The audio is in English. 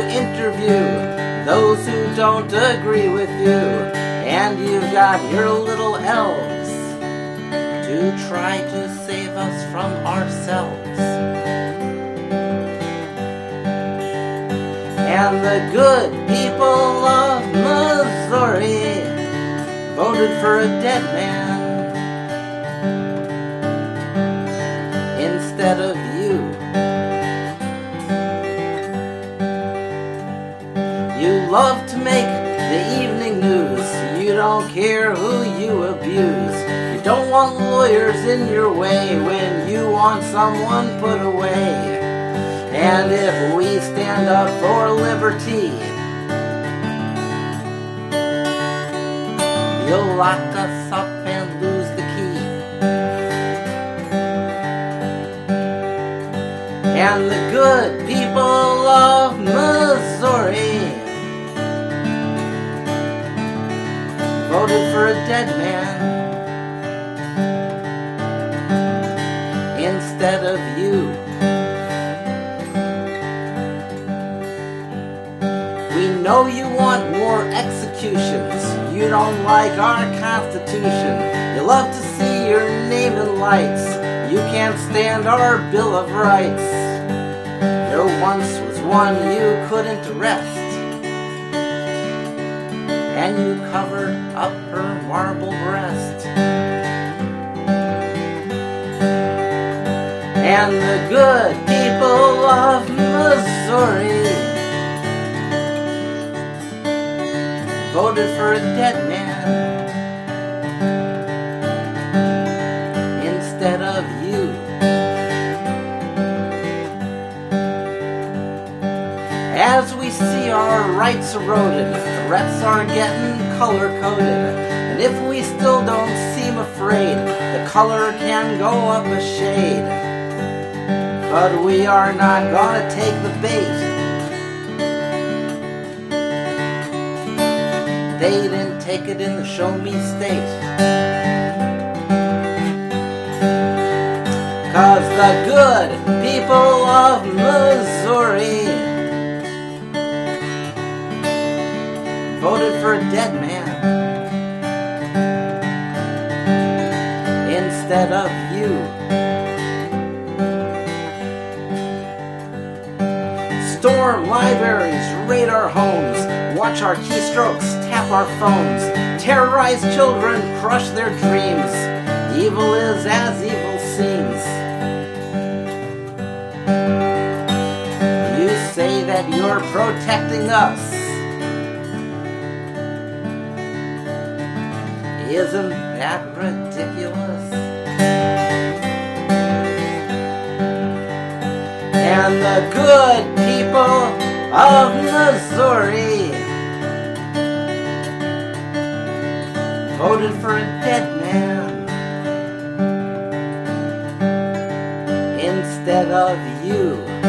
interview those who don't agree with you, and you've got your little elves to try to save us from ourselves. And the good people of Missouri voted for a dead man instead of you. You love to make the evening news. You don't care who you abuse. You don't want lawyers in your way when you want someone put away. And if we stand up for liberty, you'll lock us up and lose the key. And the good people of Missouri voted for a dead man instead of you. We know you want more executions. You don't like our Constitution. You love to see your name in lights. You can't stand our Bill of Rights. There once was one you couldn't arrest, and you covered up her marble breast. And the good people of Missouri voted for a dead man instead of you. As we see our rights eroded, threats are getting color-coded, and if we still don't seem afraid, the color can go up a shade. But we are not gonna take the bait. They didn't take it in the Show Me State. 'Cause the good people of Missouri voted for a dead man instead of you. Storm libraries, raid our homes, watch our keystrokes, tap our phones, terrorize children, crush their dreams. Evil is as evil seems. You say that you're protecting us. Isn't that ridiculous? And the good people of Missouri voted for a dead man instead of you.